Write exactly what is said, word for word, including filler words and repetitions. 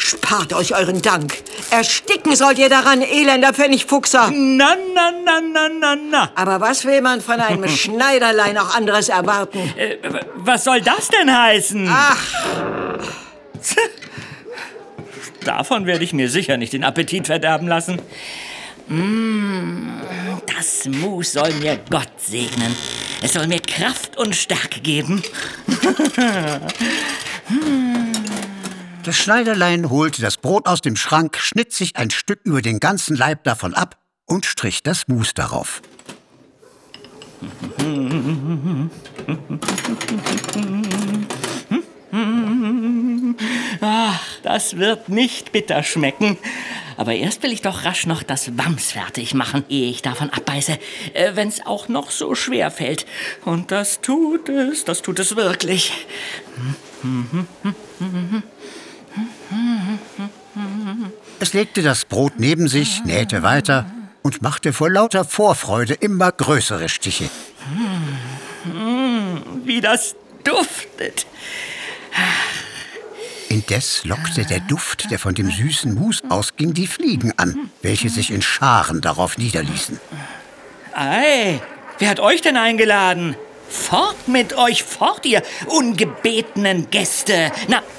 Spart euch euren Dank. Ersticken sollt ihr daran, elender Pfennigfuchser. Na, na, na, na, na, na. Aber was will man von einem Schneiderlein auch anderes erwarten? Äh, was soll das denn heißen? Ach, Davon werde ich mir sicher nicht den Appetit verderben lassen. Mmh, das Mus soll mir Gott segnen. Es soll mir Kraft und Stärke geben. Das Schneiderlein holte das Brot aus dem Schrank, schnitt sich ein Stück über den ganzen Leib davon ab und strich das Mus darauf. Ach, das wird nicht bitter schmecken. Aber erst will ich doch rasch noch das Wams fertig machen, ehe ich davon abbeiße. Äh, wenn's auch noch so schwer fällt. Und das tut es, das tut es wirklich. Es legte das Brot neben sich, nähte weiter und machte vor lauter Vorfreude immer größere Stiche. Wie das duftet. Indes lockte der Duft, der von dem süßen Mus ausging, die Fliegen an, welche sich in Scharen darauf niederließen. Ei, wer hat euch denn eingeladen? Fort mit euch, fort, ihr ungebetenen Gäste. Na,